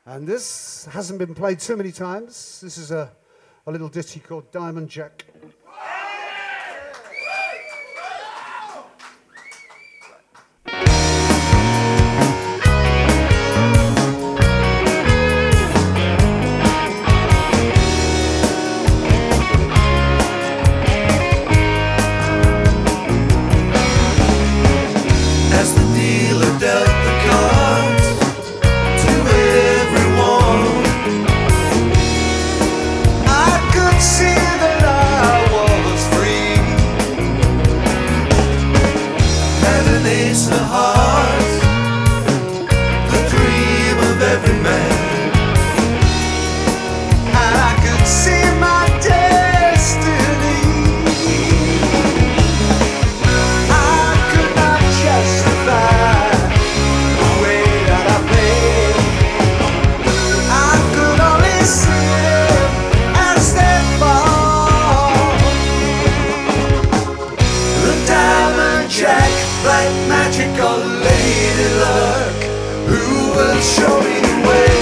And this hasn't been played too many times. This is a little ditty called Diamond Jack. As the dealer dealt the cards to everyone, I could see that I was free. Had an ace of hearts, the dream of every man, and I could see my destiny. I could not justify the way that I played. I could only sit and stand for the Diamond Jack, black magic or lady luck. Who will show me the way?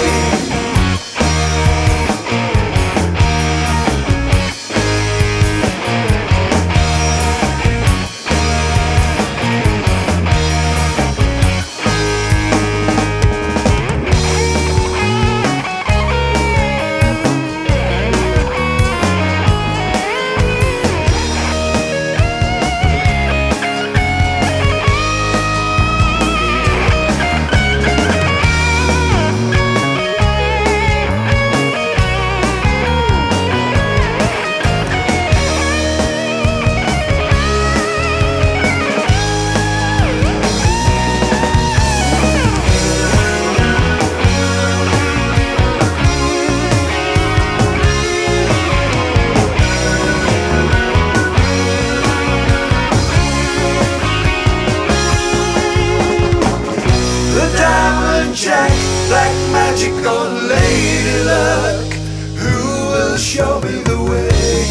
Jack, black magic or lady luck, who will show me the way?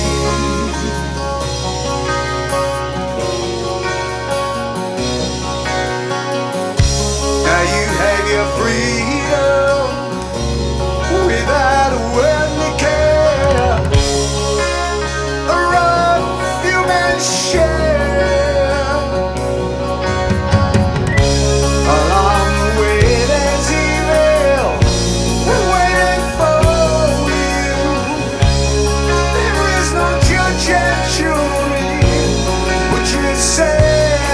Now you have your freedom without a worldly care, a rough human share. Along the way there's evil waiting for you. There is no judge and jury but yourself.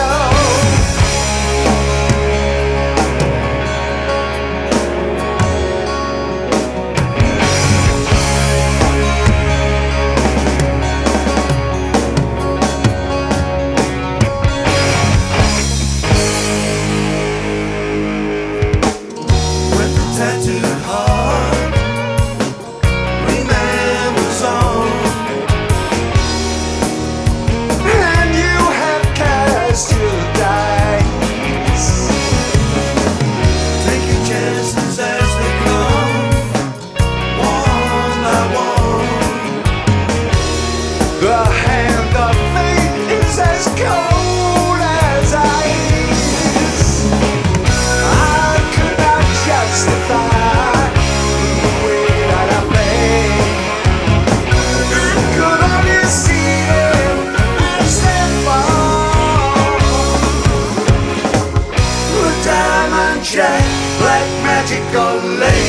When the tattooed heart remembers on, and you have cast your dice, taking chances as they come, one by one. The hand of fate is as cold as ice. I could not justify the way that I played. Could only see him and stand for the Diamond Jack, black magic or lady